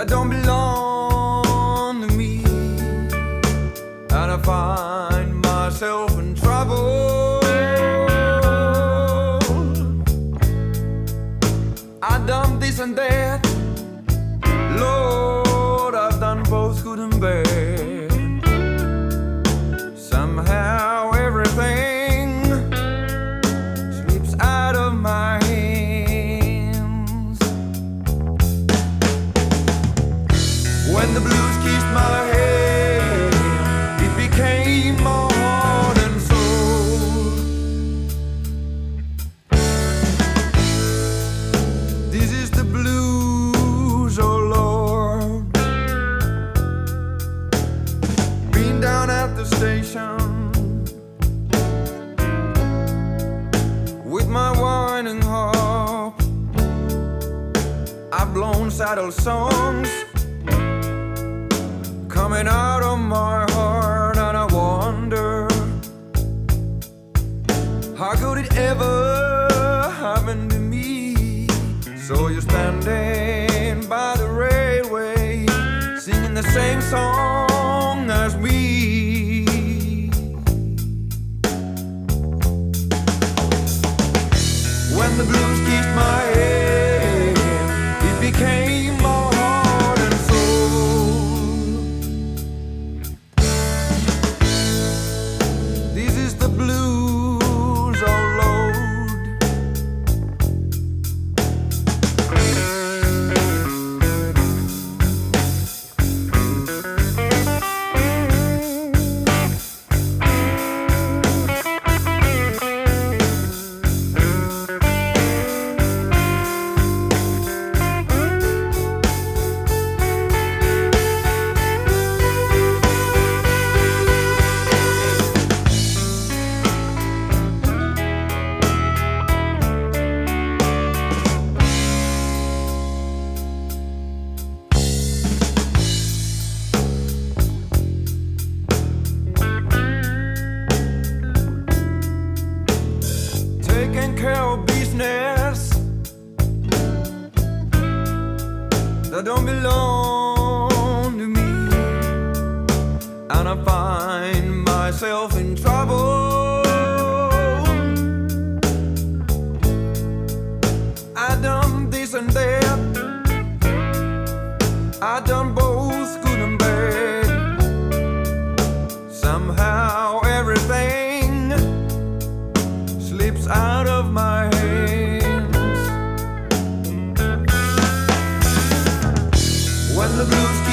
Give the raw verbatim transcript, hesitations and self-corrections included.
that don't belong to me, and I find myself in trouble. I done this and that, Lord, I've done both good and bad. Somehow everything slips out of my hands. When the blues kissed my head, it became my heart and soul. This is the blues, oh Lord. Been down at the station with my whining harp. I've blown saddle songs coming out of my heart, and I wonder, how could it ever happen to me? So you're standing by the railway, singing the same song as me. When the blues kissed my head, it became my heart and soul. This is the blues, oh Lord. Taking care of business that don't belong to me, and I find myself in trouble. I done this and that, I done both good and bad. Somehow everything slips out of my hands. When the blues